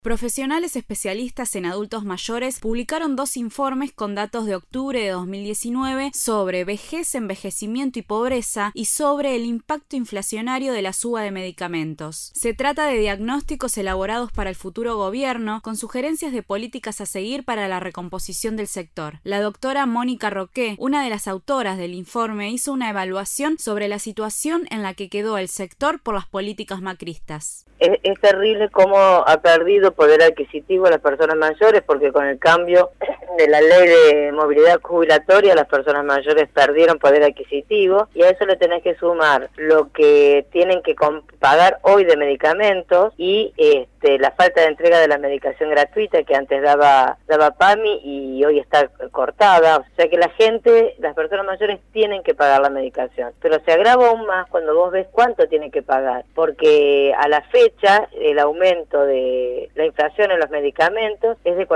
Profesionales especialistas en adultos mayores publicaron 2 informes con datos de octubre de 2019 sobre vejez, envejecimiento y pobreza y sobre el impacto inflacionario de la suba de medicamentos. Se trata de diagnósticos elaborados para el futuro gobierno con sugerencias de políticas a seguir para la recomposición del sector. La doctora Mónica Roqué, una de las autoras del informe, hizo una evaluación sobre la situación en la que quedó el sector por las políticas macristas. Es terrible cómo ha perdido poder adquisitivo a las personas mayores, porque con el cambio de la ley de movilidad jubilatoria las personas mayores perdieron poder adquisitivo, y a eso le tenés que sumar lo que tienen que pagar hoy de medicamentos y la falta de entrega de la medicación gratuita que antes daba PAMI y hoy está cortada. O sea que las personas mayores tienen que pagar la medicación, pero se agrava aún más cuando vos ves cuánto tienen que pagar, porque a la fecha el aumento de la inflación en los medicamentos es de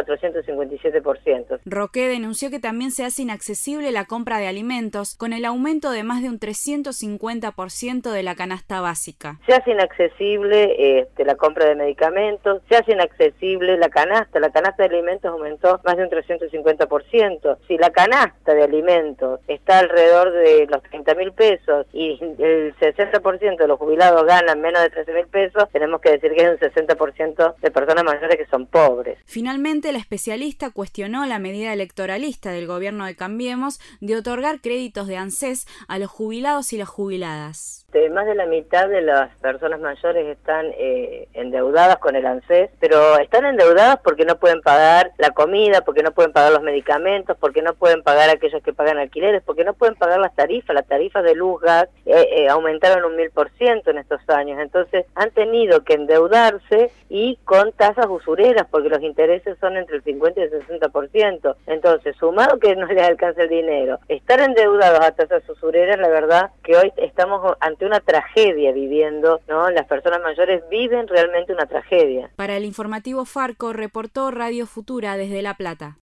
457%. Roqué denunció que también se hace inaccesible la compra de alimentos con el aumento de más de un 350% de la canasta básica. Se hace inaccesible la compra de medicamentos, se hace inaccesible la canasta de alimentos aumentó más de un 350%. Si la canasta de alimentos está alrededor de los 30.000 pesos y el 60% de los jubilados ganan menos de 13.000 pesos, tenemos que decir que hay un 60% de personas mayores que son pobres. Finalmente, la especialista cuestionó la medida electoralista del gobierno de Cambiemos de otorgar créditos de ANSES a los jubilados y las jubiladas. Más de la mitad de las personas mayores están endeudadas con el ANSES, pero están endeudadas porque no pueden pagar la comida, porque no pueden pagar los medicamentos, porque no pueden pagar aquellos que pagan alquileres, porque no pueden pagar las tarifas de luz, gas, aumentaron un 1000% en estos años, entonces han tenido que endeudarse y con tasas usureras, porque los intereses son entre el 50 y el 60%, entonces sumado que no les alcanza el dinero, estar endeudados a tasas usureras, la verdad que hoy estamos ante una tragedia viviendo, ¿no? Las personas mayores viven realmente una tragedia. Para el informativo Farco reportó Radio Futura desde La Plata.